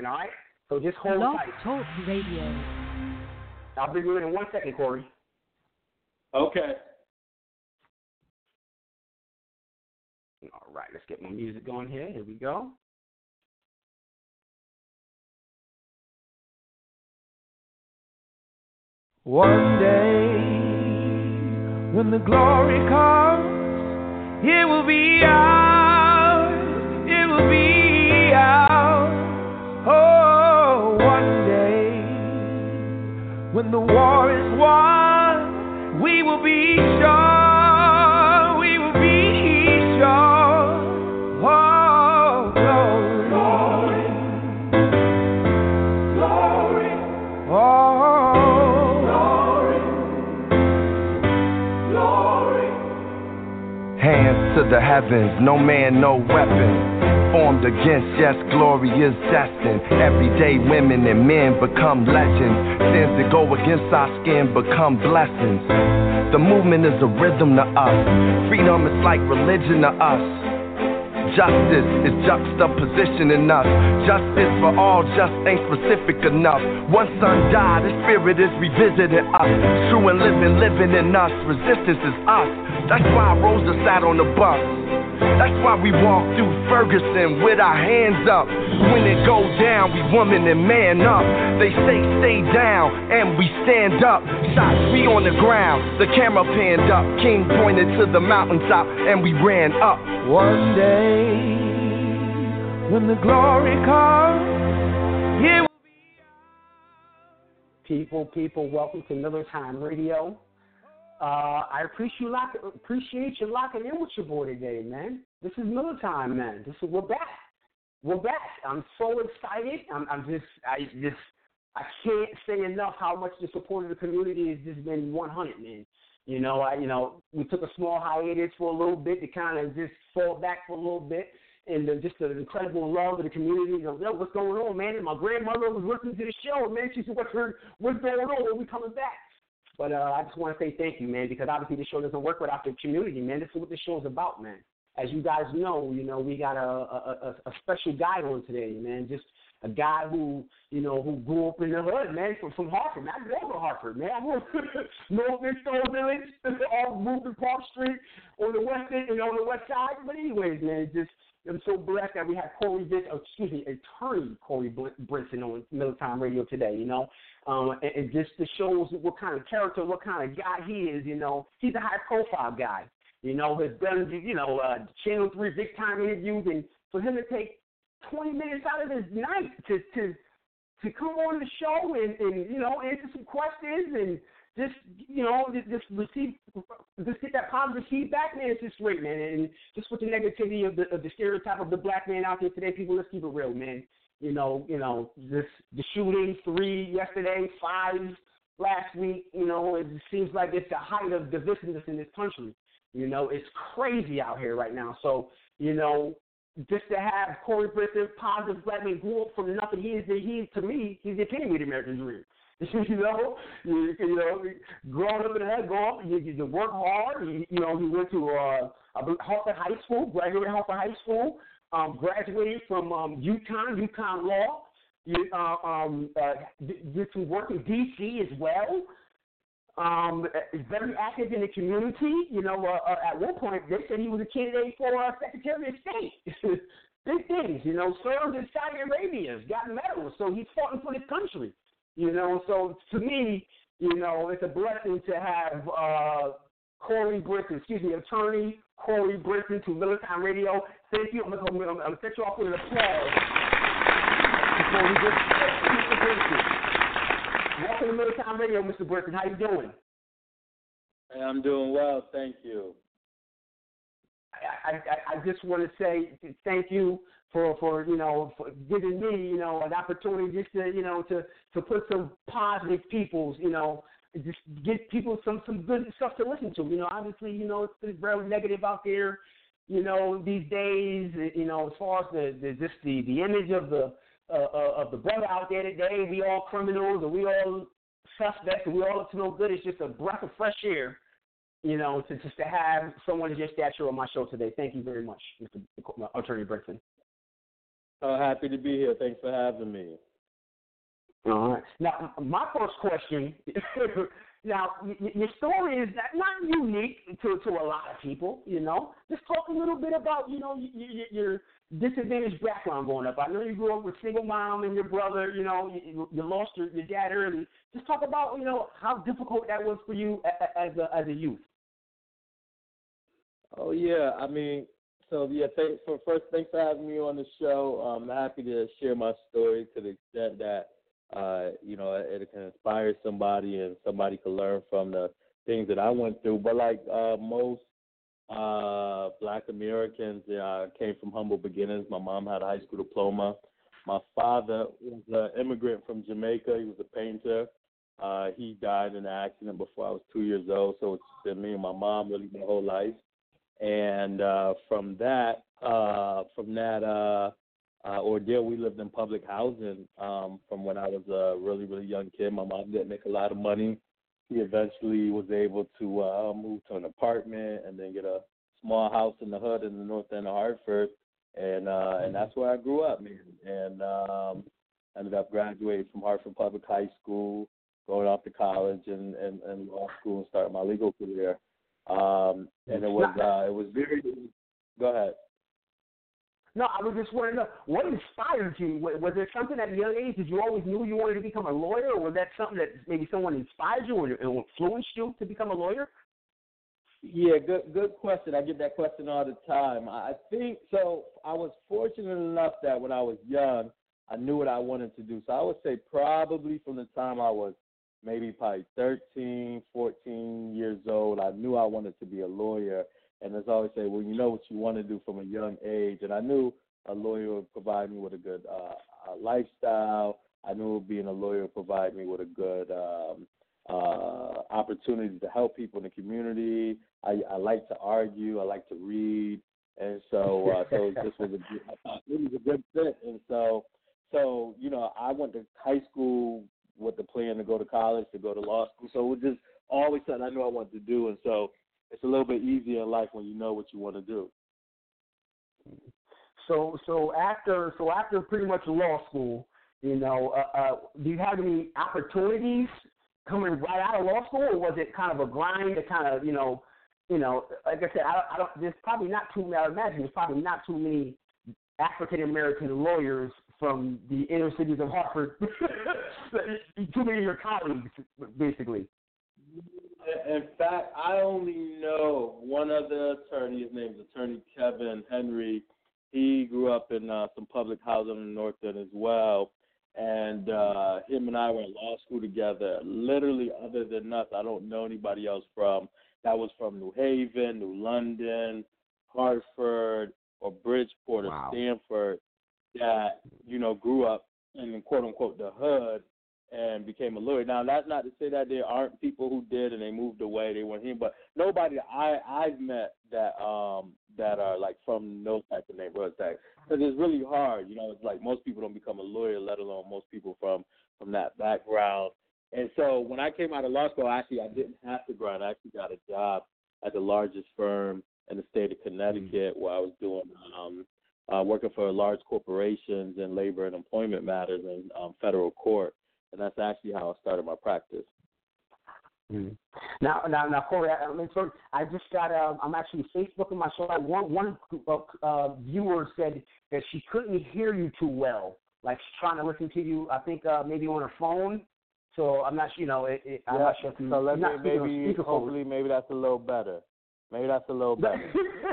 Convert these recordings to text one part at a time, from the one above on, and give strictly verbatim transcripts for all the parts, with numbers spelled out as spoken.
all right? So just hold Blog tight. Talk Radio. I'll bring you in in one second, Corey. Okay. All right, let's get my music going here. Here we go. One day, when the glory comes, it will be ours, it will be ours. Oh, one day, when the war is won, we will be sure, we will be sure. Oh, glory, glory, glory. Oh. Hands to the heavens, no man, no weapon formed against, yes, glory is destined. Everyday women and men become legends. Sins that go against our skin become blessings. The movement is a rhythm to us. Freedom is like religion to us. Justice is juxtapositioning us. Justice for all just ain't specific enough. One son died, his spirit is revisiting us. True and living, living in us. Resistance is us. That's why Rosa sat on the bus. That's why we walk through Ferguson with our hands up. When it goes down, we woman and man up. They say stay down, and we stand up. Shots, we on the ground, the camera panned up. King pointed to the mountaintop, and we ran up. One day, when the glory comes, it will be People, people, welcome to Miller Time Radio. Uh, I appreciate you, lock, appreciate you locking in with your boy today, man. This is Miller Time, man. This is, we're back. We're back. I'm so excited. I'm, I'm just, I just, I can't say enough how much the support of the community has just been one hundred, man. You know, I, you know, we took a small hiatus for a little bit to kind of just fall back for a little bit, and the, just the incredible love of the community. You know, what's going on, man? And my grandmother was listening to the show, man. She said, "What's her, what's going on? When we coming back?" But uh, I just want to say thank you, man, because obviously the show doesn't work without the community, man. This is what the show's about, man. As you guys know, you know, we got a, a, a, a special guy on today, man. Just a guy who, you know, who grew up in the hood, man, from, from Hartford. Man, I grew up in Hartford, man. I grew up in North Stone Village, all moved to Park Street on the west end, and on the west side. But anyways, man, just I'm so blessed that we have Corey, oh, excuse me, attorney Corey Brinson on Miller Time Radio today, you know. Um, and, and just to shows what kind of character, what kind of guy he is, you know. He's a high-profile guy, you know, has done, you know, uh, Channel three big-time interviews, and for him to take twenty minutes out of his night to to, to come on the show and, and, you know, answer some questions and just, you know, just receive, just get that positive feedback, man, it's just great, man. And just with the negativity of the, of the stereotype of the black man out there today, people, let's keep it real, man. You know, you know, this the shooting, three yesterday, five last week. You know, it seems like it's the height of divisiveness in this country. You know, it's crazy out here right now. So, you know, just to have Corey Brinson, positive black man, grew up from nothing. He is, he to me, he's the epitome of the American dream. you know, you, you know, growing up in the head, grow up, you, you work hard. You, you know, he went to uh, Hartford High School, graduated Hartford High School. Um, graduated from um, UConn, UConn Law. You, uh, um, uh, did some work in D C as well. Um, is very active in the community. You know, uh, uh, at one point they said he was a candidate for uh, Secretary of State. Big things, you know. Served in Saudi Arabia, got medals, so he's fought for this country. You know, so to me, you know, it's a blessing to have uh, Corey Brinson, excuse me, attorney Corey Brinson to Miller Time Radio. Thank you. I'm going to I'm gonna set you off with an applause before we get to Mister Brinson. Welcome to Miller Time Radio, Mister Brinson. How you doing? Hey, I'm doing well, thank you. I, I, I just want to say thank you for, for you know for giving me you know an opportunity just to you know to, to put some positive people's you know just get people some, some good stuff to listen to. You know, obviously, you know, it's very negative out there, you know, these days, you know, as far as the, the just the, the image of the uh, of the brother out there today, we all criminals and we all suspects and we all up to no good. It's just a breath of fresh air, you know, to just to have someone of your stature on my show today. Thank you very much, Mister Attorney Brinson. Oh, happy to be here. Thanks for having me. All right. Now, my first question. Now, y- your story is not, not unique to, to a lot of people, you know. Just talk a little bit about, you know, y- y- your disadvantaged background growing up. I know you grew up with a single mom and your brother, you know, you, you lost your, your dad early. Just talk about, you know, how difficult that was for you as a, as a youth. Oh, yeah. I mean, so, yeah, thanks for, first, thanks for having me on the show. I'm happy to share my story to the extent that Uh, you know, it, it can inspire somebody and somebody can learn from the things that I went through. But like uh, most uh, Black Americans, uh, came from humble beginnings. My mom had a high school diploma. My father was an immigrant from Jamaica. He was a painter. Uh, he died in an accident before I was two years old. So it's been me and my mom really my whole life. And uh, from that, uh, from that, uh, Uh, ordeal. We lived in public housing um, from when I was a really, really young kid. My mom didn't make a lot of money. She eventually was able to uh, move to an apartment and then get a small house in the hood in the north end of Hartford, and uh, and that's where I grew up, man. And um, ended up graduating from Hartford Public High School, going off to college and, and, and law school and starting my legal career. Um, and it was uh, it was very. Go ahead. No, I was just wondering, what inspired you? Was there something at a young age? Did you always knew you wanted to become a lawyer, or was that something that maybe someone inspired you or influenced you to become a lawyer? Yeah, good good question. I get that question all the time. I think so. I was fortunate enough that when I was young, I knew what I wanted to do. So I would say probably from the time I was maybe probably thirteen, fourteen years old, I knew I wanted to be a lawyer. And as I always say, well, you know what you want to do from a young age. And I knew a lawyer would provide me with a good uh, uh, lifestyle. I knew being a lawyer would provide me with a good um, uh, opportunity to help people in the community. I, I like to argue. I like to read. And so uh, so this was a good, I thought it was a good fit. And so, so, you know, I went to high school with the plan to go to college, to go to law school. So it was just always something I knew I wanted to do. And so it's a little bit easier in life when you know what you want to do. So, so after, so after pretty much law school, you know, uh, uh, do you have any opportunities coming right out of law school, or was it kind of a grind to kind of, you know, you know, like I said, I, I don't. There's probably not too many. I imagine there's probably not too many African American lawyers from the inner cities of Hartford. Too many of your colleagues, basically. In fact, I only know one other attorney. His name is Attorney Kevin Henry. He grew up in uh, some public housing in the North End as well. And uh, him and I were in law school together. Literally, other than us, I don't know anybody else from that was from New Haven, New London, Hartford, or Bridgeport, or wow. Stanford that, you know, grew up in, quote-unquote, the hood and became a lawyer. Now, that's not to say that there aren't people who did and they moved away, they weren't here, but nobody I, I've met that um, that are, like, from those types of neighborhoods. Because it's really hard. You know, it's like most people don't become a lawyer, let alone most people from, from that background. And so when I came out of law school, actually, I didn't have to grind. I actually got a job at the largest firm in the state of Connecticut mm-hmm. where I was doing um, uh, working for large corporations in labor and employment matters in um, federal court. And that's actually how I started my practice. Mm-hmm. Now, now, now, Corey, I, I, mean, so I just got. Uh, I'm actually Facebooking my show. Like one, one uh, viewer said that she couldn't hear you too well. Like she's trying to listen to you. I think uh, maybe on her phone. So I'm not. You know, it, it, I'm yeah, not sure if you. So let me maybe hopefully maybe that's a little better. Maybe that's a little better.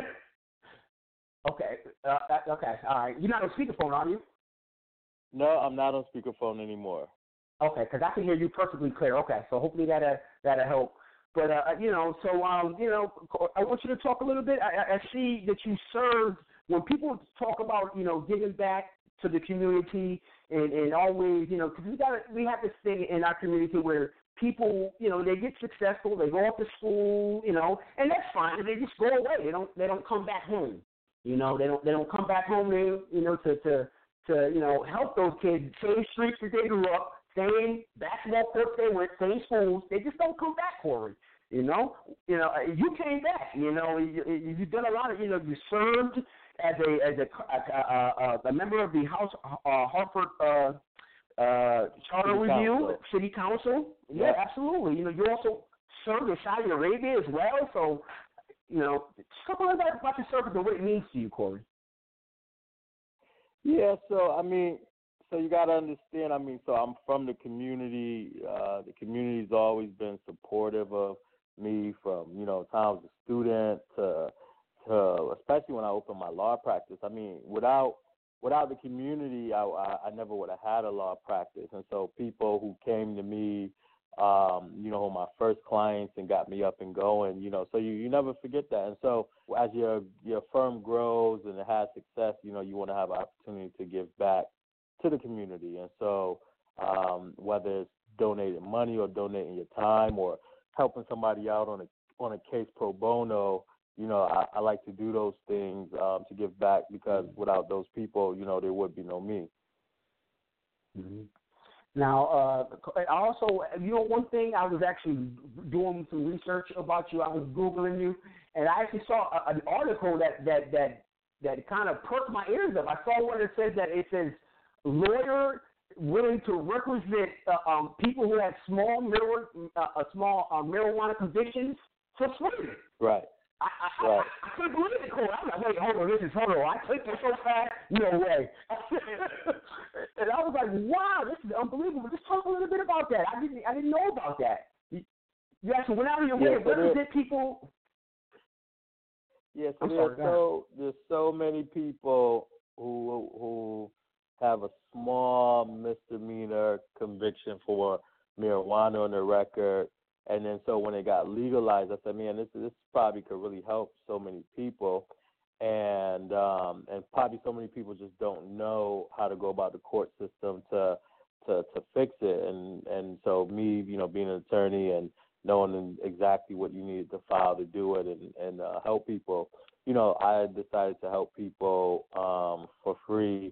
okay. Uh, okay. All right. You're not on speakerphone, are you? No, I'm not on speakerphone anymore. Okay, because I can hear you perfectly clear. Okay, so hopefully that'll, that'll help. But, uh, you know, so, um, you know, I want you to talk a little bit. I, I see that you served, when people talk about, you know, giving back to the community and, and always, you know, because we, got we have this thing in our community where people, you know, they get successful, they go off to school, you know, and that's fine. They just go away. They don't they don't come back home. You know, they don't they don't come back home to, you know, to, to, to you know, help those kids, same streets that they grew up, same basketball courts they went, same schools. They just don't come back, Corey. You know, you know, you came back. You know, you, you've done a lot of, you know, you served, as a as a a, a, a member of the House uh, Hartford uh, uh, Charter City Review, Council. City Council. Yeah, Yeah. absolutely. You know, you also served in Saudi Arabia as well. So, you know, talk a little bit about your service and what it means to you, Corey. Yeah, so I mean, so you got to understand. I mean, so I'm from the community. Uh, the community's always been supportive of me, from you know, time I was a student to, to especially when I opened my law practice. I mean, without without the community, I, I, I never would have had a law practice. And so people who came to me, um, you know, my first clients and got me up and going, you know, so you, you never forget that. And so as your your firm grows and it has success, you know, you want to have an opportunity to give back to the community. And so um, whether it's donating money or donating your time or helping somebody out on a on a case pro bono, you know, I, I like to do those things um, to give back, because without those people, you know, there would be no me. Mm-hmm. Now, uh, also, you know, one thing, I was actually doing some research about you. I was Googling you, and I actually saw a, an article that, that, that, that kind of perked my ears up. I saw one that says that it says, lawyer willing to represent uh, um, people who have small, marijuana, uh, small uh, marijuana convictions for free. Right. I, I, right. I, I couldn't believe it, Cole. I was like, wait, hold on, this is, hold on. I clicked it so fast, no way. And I was like, wow, this is unbelievable. Just talk a little bit about that. I didn't, I didn't know about that. You, you actually went out of your way yeah, to so represent people. Yeah, so I'm there's sorry, so there's so many people who who have a small misdemeanor conviction for marijuana on their record. And then so when it got legalized, I said, man, this this probably could really help so many people, and um, and probably so many people just don't know how to go about the court system to to to fix it. And and so me, you know, being an attorney and knowing exactly what you needed to file to do it and and uh, help people, you know, I decided to help people um, for free,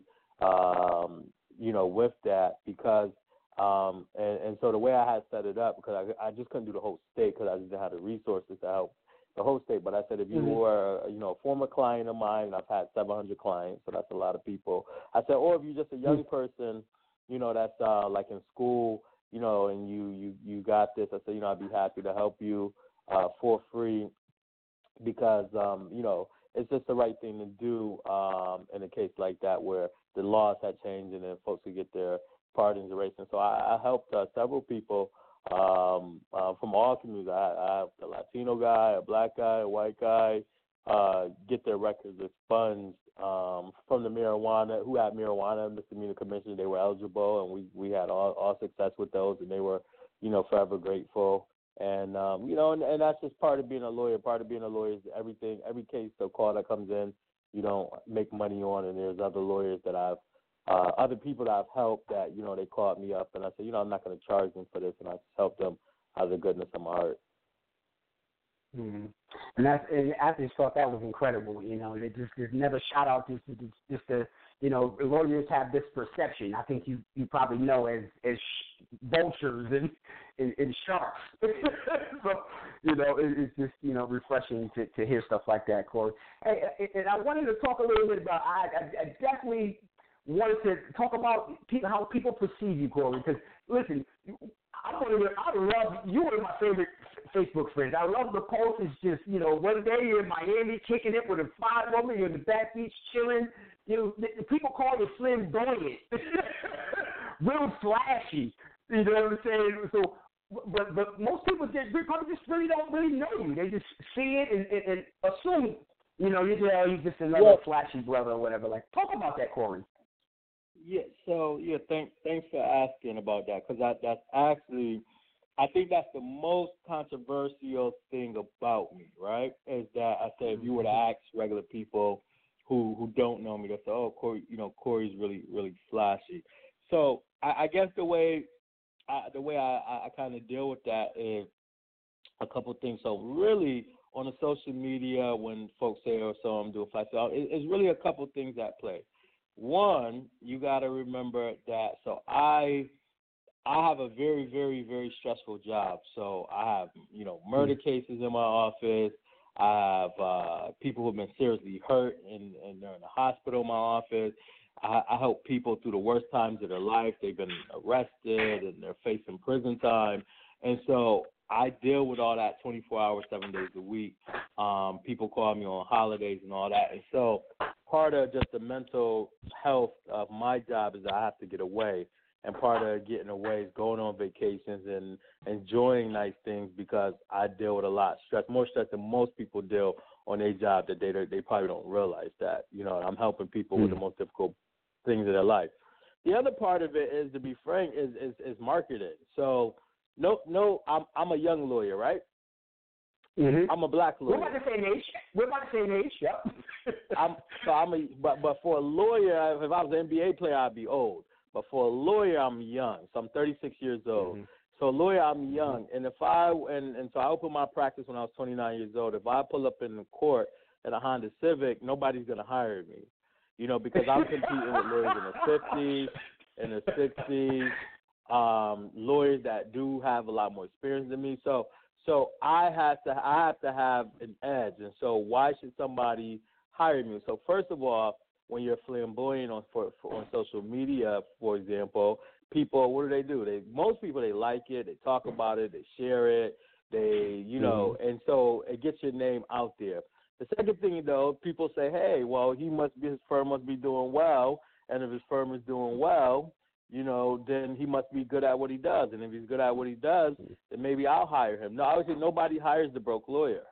um, you know, with that because. Um, and, and so the way I had set it up, because I, I just couldn't do the whole state because I just didn't have the resources to help the whole state. But I said, if you mm-hmm. were, you know, a former client of mine, and I've had seven hundred clients, so that's a lot of people. I said, or if you're just a young mm-hmm. person, you know, that's uh, like in school, you know, and you, you, you got this. I said, you know, I'd be happy to help you uh, for free because, um, you know, it's just the right thing to do um, in a case like that where the laws had changed and then folks could get their pardons erased. And so I, I helped uh, several people um, uh, from all communities. I, I helped a Latino guy, a black guy, a white guy uh, get their records expunged um, from the marijuana, who had marijuana misdemeanor convictions. They were eligible, and we, we had all, all success with those, and they were, you know, forever grateful. And, um, you know, and, and that's just part of being a lawyer. Part of being a lawyer is everything, every case or call that comes in, you don't make money on, and there's other lawyers that I've Uh, other people that I've helped that, you know, they called me up and I said, you know, I'm not going to charge them for this, and I just helped them out of the goodness of my heart. Mm-hmm. And that's, and I just thought that was incredible. You know, they just, just never shout out just, just, just the, you know, lawyers have this perception. I think you, you probably know as as vultures and and, and sharks. So, you know, it, it's just, you know, refreshing to, to hear stuff like that, Corey. Hey, and I wanted to talk a little bit about. I, I, I definitely. wanted to talk about people, how people perceive you, Corey. Because listen, I want to. I love you. One of my favorite Facebook friends. I love the post. It's just, you know, one day you're in Miami kicking it with a fine woman, you're in the back beach chilling. You know, the, the people call you Slim Brilliant, real flashy. You know what I'm saying? So, but but most people just they probably just really don't really know you. They just see it and, and, and assume, you know, you're just, you're just another well, flashy brother or whatever. Like, talk about that, Corey. Yeah, so, yeah, thanks thanks for asking about that, because that, that's actually, I think that's the most controversial thing about me, right, is that I say if you were to ask regular people who who don't know me, they say, oh, Corey, you know, Corey's really, really flashy. So I, I guess the way I, the way I, I kind of deal with that is a couple things. So really, on the social media, when folks say, oh, so I'm doing flashy, it, it's really a couple things at play. One, you got to remember that, so I I have a very, very, very stressful job. So I have, you know, murder cases in my office. I have uh, people who have been seriously hurt and, and they're in the hospital in my office. I, I help people through the worst times of their life. They've been arrested and they're facing prison time. And so I deal with all that twenty-four hours, seven days a week. Um, people call me on holidays and all that. And so part of just the mental health of my job is I have to get away. And part of getting away is going on vacations and enjoying nice things because I deal with a lot of stress, more stress than most people deal on their job that they they probably don't realize that. You know, I'm helping people mm-hmm. with the most difficult things in their life. The other part of it is, to be frank, is is, is marketing. So, no, no, I'm I'm a young lawyer, right? Mm-hmm. I'm a black lawyer. We're about the same age. We're about the same age. Yep. I'm so I'm a but but for a lawyer, if I was an N B A player, I'd be old. But for a lawyer, I'm young. So I'm thirty-six years old. Mm-hmm. So a lawyer, I'm young. And if I and, and so I opened my practice when I was twenty-nine years old. If I pull up in the court in a Honda Civic, nobody's gonna hire me. You know, because I'm competing with lawyers in the fifties, in the sixties, um, lawyers that do have a lot more experience than me. So so I have to I have to have an edge. And so why should somebody hire me? So first of all, when you're flamboyant on for, for, on social media, for example, people, what do they do? They most people, they like it, they talk about it, they share it, they, you know, mm-hmm. and so it gets your name out there. The second thing, though, people say, hey, well, he must be, his firm must be doing well, and if his firm is doing well, you know, then he must be good at what he does, and if he's good at what he does, then maybe I'll hire him. No, obviously nobody hires the broke lawyer.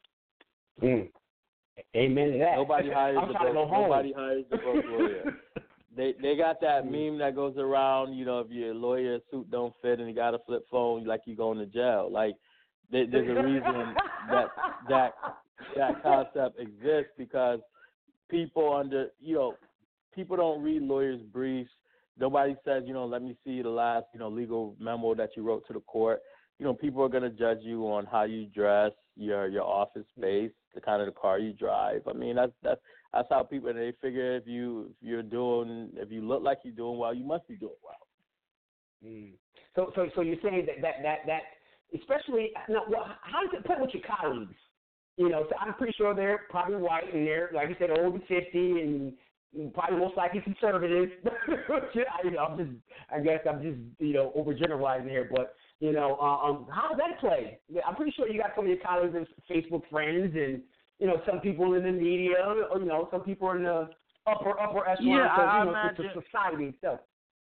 Mm. Amen to that. Nobody hires the broke. Nobody hires the broke lawyer. They they got that meme that goes around. You know, if your lawyer suit don't fit and you got a flip phone, like you going to jail. Like there, there's a reason that that that concept exists because people under you know people don't read lawyers' briefs. Nobody says, you know, let me see the last you know legal memo that you wrote to the court. You know, people are going to judge you on how you dress, your your office space, the kind of the car you drive. I mean, that's that's that's how people they figure if you if you're doing if you look like you're doing well, you must be doing well. Mm. So so so you're saying that that that, that especially now, well, how does it play with your colleagues? You know, so I'm pretty sure they're probably white and they're like you said over fifty and probably most likely conservative. you know, I'm just I guess I'm just you know overgeneralizing here, but. You know, um, how does that play? I'm pretty sure you got some of your colleagues as Facebook friends, and you know, some people in the media, or you know, some people in the upper upper echelon yeah, of I, you know, imagine, the society itself.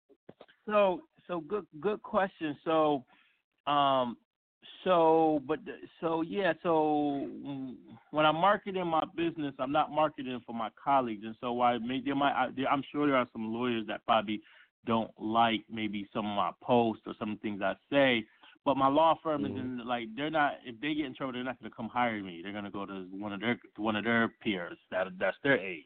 So, so good, good question. So, um, so, but so yeah, so when I'm marketing my business, I'm not marketing for my colleagues, and so I may there might I, I'm sure there are some lawyers that probably don't like maybe some of my posts or some things I say, but my law firm mm-hmm. is in like they're not if they get in trouble they're not going to come hire me. They're going to go to one of their one of their peers that that's their age.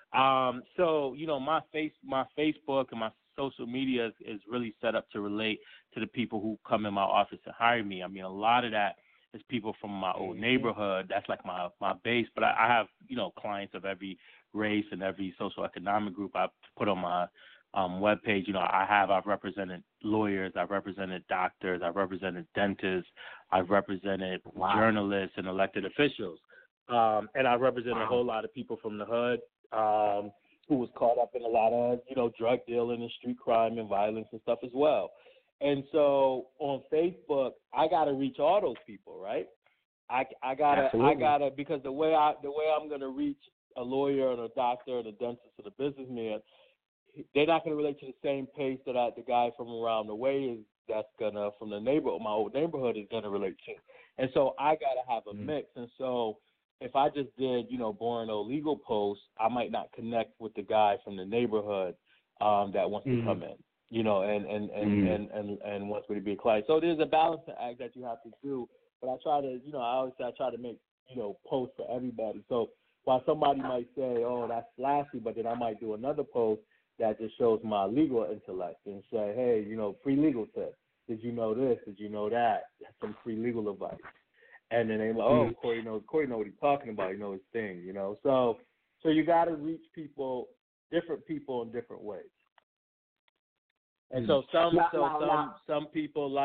Um, so you know my face my Facebook and my social media is, is really set up to relate to the people who come in my office and hire me. I mean a lot of that is people from my old mm-hmm. neighborhood. That's like my my base. But I, I have you know clients of every race and every social economic group I put on my Um, webpage, you know, I have, I've represented lawyers, I've represented doctors, I've represented dentists, I've represented wow. journalists and elected officials. Um, and I've represented wow. a whole lot of people from the hood um, who was caught up in a lot of, you know, drug dealing and street crime and violence and stuff as well. And so on Facebook, I got to reach all those people, right? I, I gotta, Absolutely. I gotta, because the way I, the way I'm going to reach a lawyer and a doctor and a dentist and a businessman, they're not going to relate to the same pace that I, the guy from around the way is that's going to, from the neighbor, my old neighborhood is going to relate to. And so I got to have a mm-hmm. mix. And so if I just did, you know, boring old legal posts, I might not connect with the guy from the neighborhood um, that wants mm-hmm. to come in, you know, and, and, and, mm-hmm. and, and, and wants me to be a client. So there's a balancing act that you have to do. But I try to, you know, I always say I try to make, you know, posts for everybody. So while somebody might say, oh, that's flashy, but then I might do another post that just shows my legal intellect and say, hey, you know, free legal tips. Did you know this? Did you know that? Some free legal advice. And then they're like, oh, Corey knows, Corey knows what he's talking about. You know his thing, you know. So, so you got to reach people, different people in different ways. And so some, now, so now, some, now. some people like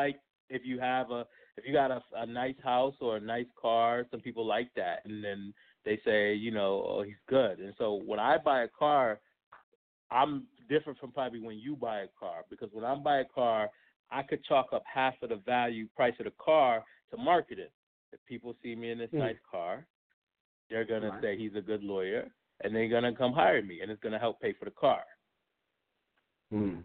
if you have a if you got a, a nice house or a nice car, some people like that, and then they say, you know, oh, he's good. And so when I buy a car, I'm different from probably when you buy a car, because when I buy a car, I could chalk up half of the value price of the car to marketing. If people see me in this mm. nice car, they're going right. to say he's a good lawyer, and they're going to come hire me, and it's going to help pay for the car. Mm.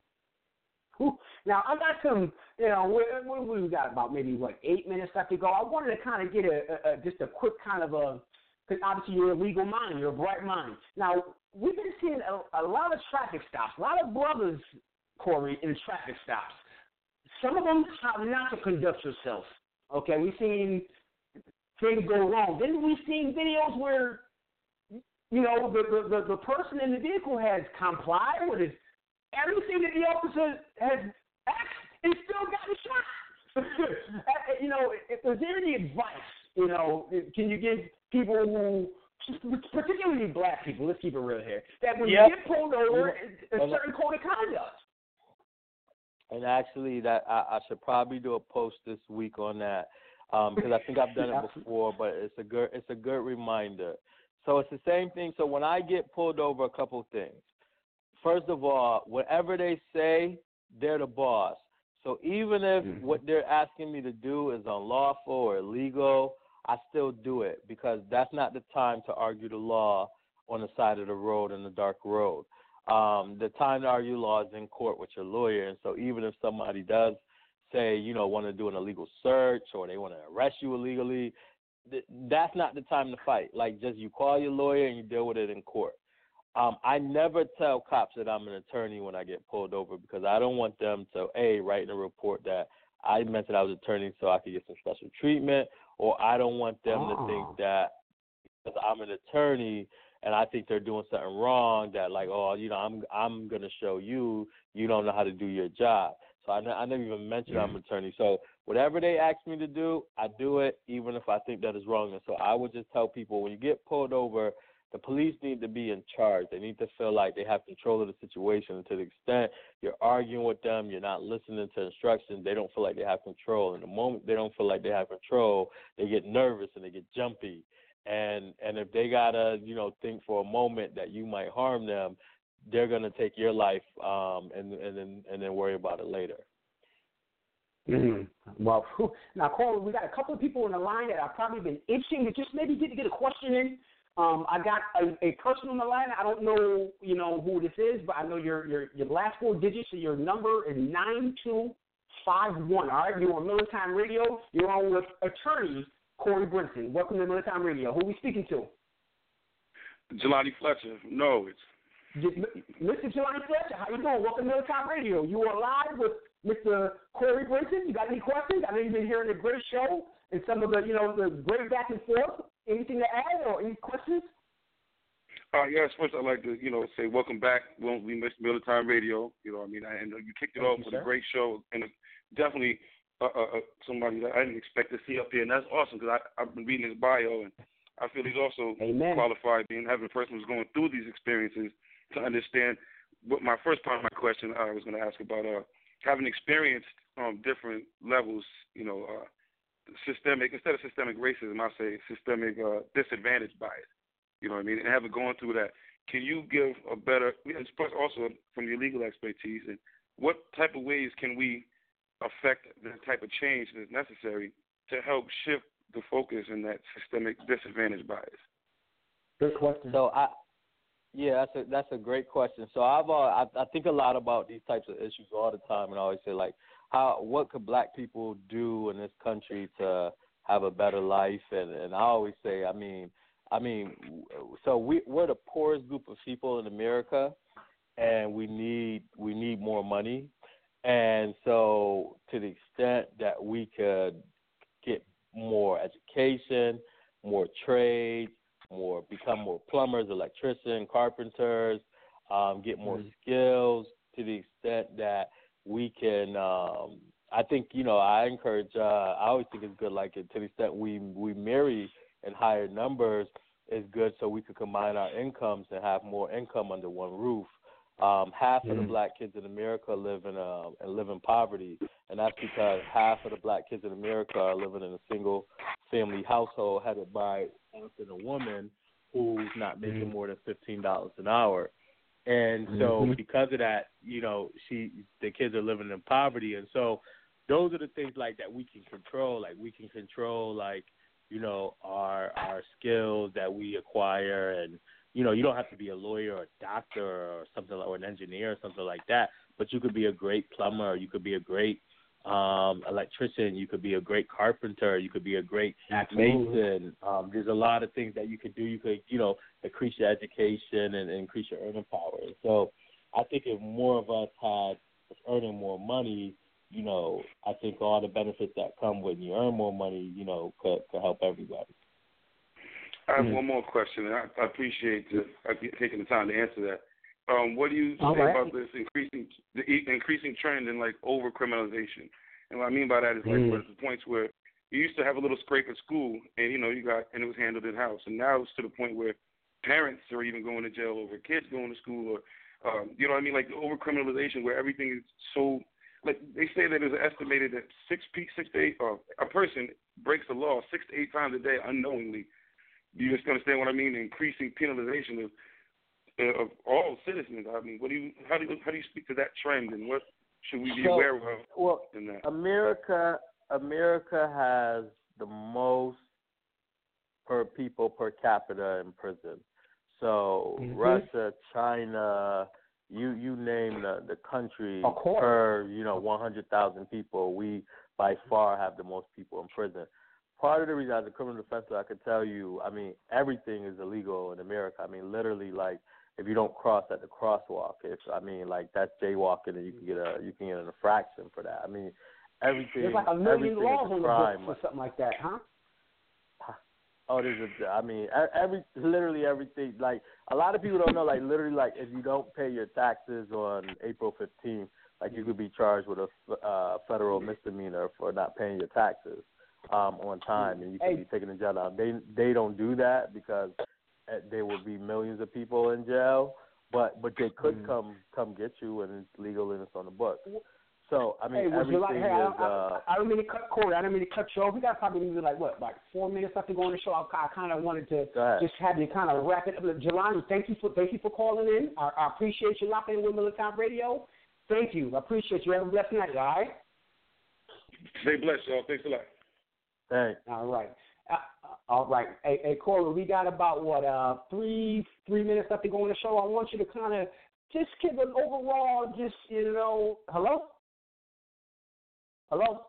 Now, I got some, you know, we, we got about maybe, what, eight minutes left to go. I wanted to kind of get a, a just a quick kind of a, because obviously you're a legal mind, you're a bright mind. Now, we've been seeing a, a lot of traffic stops, a lot of brothers, Corey, in traffic stops. Some of them how not to conduct yourself. Okay, we've seen things go wrong. Then we've seen videos where, you know, the, the, the, the person in the vehicle has complied with his, everything that the officer has asked and still gotten shot. You know, if there's any advice, you know, can you give people who, particularly black people, let's keep it real here, that when yep. you get pulled over, a certain code of conduct. And actually, that I, I should probably do a post this week on that, because um, I think I've done it before, but it's a good it's a good reminder. So it's the same thing. So when I get pulled over, a couple of things. First of all, whatever they say, they're the boss. So even if mm-hmm. what they're asking me to do is unlawful or illegal, I still do it, because that's not the time to argue the law on the side of the road in the dark road. Um, the time to argue law is in court with your lawyer. And so even if somebody does say, you know, want to do an illegal search or they want to arrest you illegally, th- that's not the time to fight. Like, just you call your lawyer and you deal with it in court. Um, I never tell cops that I'm an attorney when I get pulled over, because I don't want them to, A, write in a report that I meant that I was an attorney so I could get some special treatment, or I don't want them oh. to think that because I'm an attorney and I think they're doing something wrong, that like, oh, you know, I'm I'm going to show you, you don't know how to do your job. So I, I never even mentioned mm-hmm. I'm an attorney. So whatever they ask me to do, I do it, even if I think that is wrong. And so I would just tell people, when you get pulled over, the police need to be in charge. They need to feel like they have control of the situation. And to the extent you're arguing with them, you're not listening to instructions, they don't feel like they have control. And the moment they don't feel like they have control, they get nervous and they get jumpy. And and if they gotta, you know, think for a moment that you might harm them, they're gonna take your life um, and and then and then worry about it later. Mm-hmm. Well, now, Corey, we got a couple of people on the line that I've probably been itching to just maybe get to get a question in. Um, I got a, a person on the line. I don't know, you know, who this is, but I know your your your last four digits of your number is nine two five one. All right, you're on Miller Time Radio. You're on with attorney Corey Brinson. Welcome to Miller Time Radio. Who are we speaking to? Jelani Fletcher from Norwich. Mister Jelani Fletcher, how you doing? Welcome to Miller Time Radio. You are live with Mister Corey Brinson. You got any questions? I know you've been hearing a great show and some of the, you know, the great back and forth. Anything to add or any questions? Uh, yes, first I'd like to, you know, say welcome back. When we missed Miller Time Radio, you know what I mean? And you kicked it Thank off you, with sir. a great show, and definitely uh, uh, somebody that I didn't expect to see up here, and that's awesome, because I've been reading his bio, and I feel he's also Amen. qualified, being having a person who's going through these experiences to understand. What my first part of my question I was going to ask about uh, having experienced um, different levels, you know, uh, systemic, instead of systemic racism, I say systemic uh, disadvantage bias. You know what I mean? And having gone through that, can you give a better, plus also from your legal expertise, and what type of ways can we affect the type of change that's necessary to help shift the focus in that systemic disadvantage bias? Good question. So I, yeah, that's a that's a great question. So I've uh, I, I think a lot about these types of issues all the time, and I always say, like, how what could black people do in this country to have a better life? And, and I always say, I mean, I mean, so we we're the poorest group of people in America, and we need we need more money. And so to the extent that we could get more education, more trades, more become more plumbers, electricians, carpenters, um, get more mm-hmm. skills, to the extent that we can, um, I think, you know, I encourage, uh, I always think it's good, like, to the extent we, we marry in higher numbers is good, so we could combine our incomes and have more income under one roof. Um, half mm-hmm. of the black kids in America live in uh, live in poverty, and that's because half of the black kids in America are living in a single family household headed by often a woman who's not making mm-hmm. more than fifteen dollars an hour. And so mm-hmm. because of that, you know, she the kids are living in poverty, and so those are the things like that we can control. Like we can control, like, you know, our our skills that we acquire, and you know, you don't have to be a lawyer or a doctor or something like, or an engineer or something like that, but you could be a great plumber, you could be a great um, electrician, you could be a great carpenter, you could be a great Absolutely. mason. Um, there's a lot of things that you could do. You could, you know, increase your education and, and increase your earning power. And so I think if more of us had earning more money, you know, I think all the benefits that come when you earn more money, you know, could, could help everybody. I have mm-hmm. one more question, and I, I appreciate the, uh, taking the time to answer that. Um, what do you All say right. about this increasing the increasing trend in like over criminalization? And what I mean by that is like mm-hmm. where the points where you used to have a little scrape at school, and you know you got and it was handled in house, and now it's to the point where parents are even going to jail over kids going to school, or um, you know what I mean, like the over criminalization where everything is so. Like they say that it's estimated that six six to eight uh, a person breaks the law six to eight times a day unknowingly. Do you just understand what I mean? Increasing penalization of uh, of all citizens. I mean, what do you how do you how do you speak to that trend, and what should we be so, aware of well, in that? America America has the most per people per capita in prison. So mm-hmm. Russia, China, you you name the, the country course. per, you know, one hundred thousand people, we by far have the most people in prison. Part of the reason, as a criminal defense lawyer, I can tell you, I mean, everything is illegal in America. I mean, literally, like, if you don't cross at the crosswalk, if I mean, like, that's jaywalking, and you can get a you can get an infraction for that. I mean, everything. There's like a million everything laws is a on the crime. books or something like that, huh? Oh, there's a, I mean, every literally everything. Like, a lot of people don't know. Like, literally, like, if you don't pay your taxes on April fifteenth, like, you could be charged with a uh, federal misdemeanor for not paying your taxes um, on time, and you could hey. be taken to jail. Now, they they don't do that because there will be millions of people in jail, but but they could mm. come come get you, and it's legal and it's on the books. So, I mean, hey, would everything you like, hey, is... I, I, uh, I don't mean to cut, Corey, I don't mean to cut you off. We got probably maybe like, what, like four minutes left to go on the show. I, I kind of wanted to just have you kind of wrap it up. Jelani, thank you for thank you for calling in. I, I appreciate you locking in with Military Radio. Thank you. I appreciate you. Have a blessed night, all right? Stay blessed, y'all. Thanks a lot. Thanks. All right. Uh, all right. Hey, hey, Corey, we got about, what, uh, three three minutes left to go on the show. I want you to kind of just give an overall, just, you know, hello? Hello?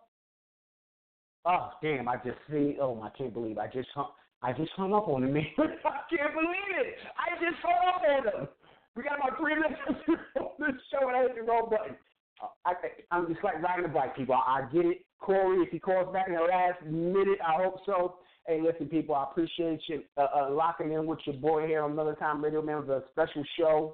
Oh, damn, I just see, oh, I can't believe I just hung, I just hung up on him, man. I can't believe it. I just hung up on him. We got about three minutes on this show, and I hit the wrong button. I, I'm just like riding the bike, people. I, I get it. Corey, if he calls back in the last minute, I hope so. Hey, listen, people, I appreciate you uh, uh, locking in with your boy here on Another Time Radio, man. It was a special show.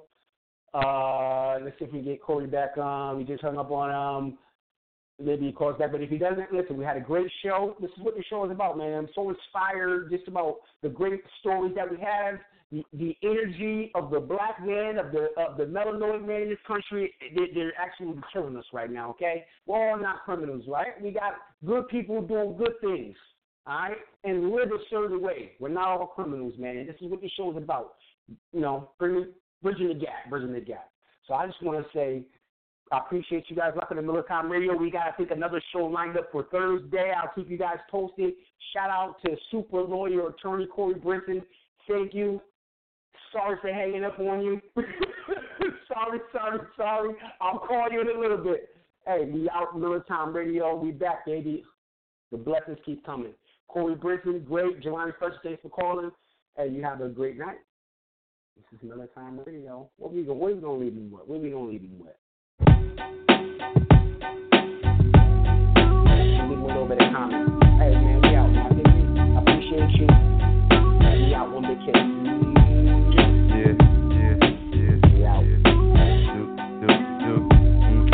Uh, let's see if we can get Corey back on. We just hung up on um. Maybe he calls back, but if he doesn't, listen, we had a great show. This is what the show is about, man. I'm so inspired just about the great stories that we have, the, the energy of the black man, of the of the melanoid man in this country. They, they're actually killing us right now, okay? We're all not criminals, right? We got good people doing good things, all right? And live a certain way. We're not all criminals, man. And this is what the show is about, you know, bringing, bridging the gap, bridging the gap. So I just want to say, I appreciate you guys looking at Military Radio. We got, I think, another show lined up for Thursday. I'll keep you guys posted. Shout out to super lawyer attorney Corey Brinson. Thank you. Sorry for hanging up on you. sorry, sorry, sorry. I'll call you in a little bit. Hey, we out Military Radio. We back, baby. The blessings keep coming. Corey Brinson, great. Jelani First, thanks for calling. Hey, you have a great night. This is Military Radio. What we gonna, what we gonna leave him with? What we gonna leave him with? Leave a little bit of comment. Hey, man, we out, my baby. I appreciate you. And we out, one big kiss. Yeah, yeah, yeah. We out. Yeah. Do, do, do. Mm,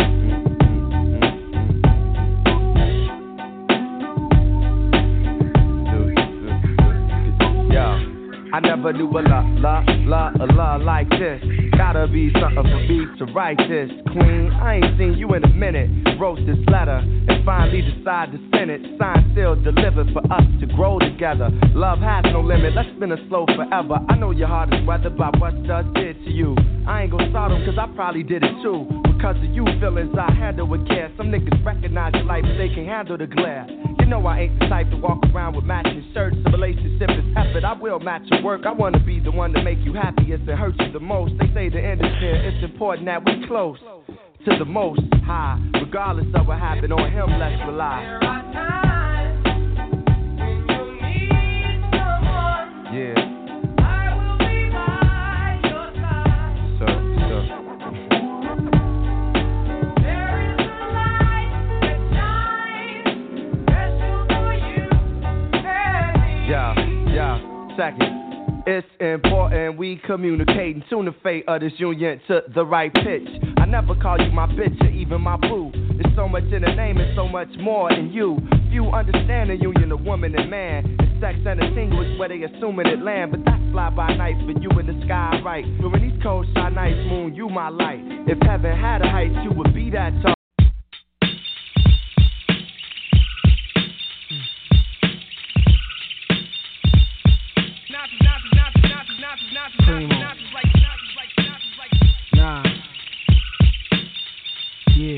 mm, mm, mm. Do, do, do. Yo, I never never knew a love, love, love, a love like this. Gotta be something for me to write this. Queen, I ain't seen you in a minute. Wrote this letter and finally decide to send it. Signed, sealed, delivered for us to grow together. Love has no limit, let's spin it slow forever. I know your heart is weathered by what does did to you. I ain't gon' start them cause I probably did it too. Because of you feelings I handle with care. Some niggas recognize your life but they can handle the glare. You know I ain't the type to walk around with matching shirts. A relationship is effort, I will match your work. I wanna be the one to make you happiest and hurt you the most. They say the end is near, it's important that we close to the most high. Regardless of what happened on him, let's rely. There are times when you need someone. Yeah. I will be by your side. So, so. There is a light that shines special for you and me. Yeah, yeah, second. It's important we communicate and tune the fate of this union to the right pitch. I never call you my bitch or even my boo. There's so much in the name and so much more in you. Few understand the union of woman and man. It's sex and distinguished where they assuming it land. But that's fly by night for you in the sky, right? During these cold shy nights, moon, you my light. If heaven had a height, you would be that tall. Primo. Nah. Yeah.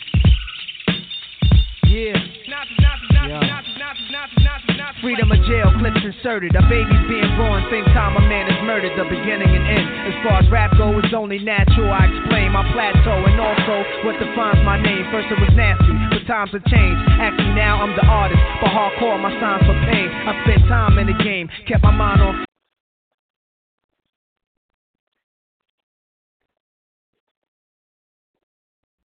Yeah. Yo. Freedom of jail, clips inserted. A baby's being born, same time a man is murdered. The beginning and end. As far as rap goes, it's only natural. I explain my plateau and also what defines my name. First it was nasty, but times have changed. Actually now I'm the artist, but hardcore my signs for pain. I spent time in the game, kept my mind on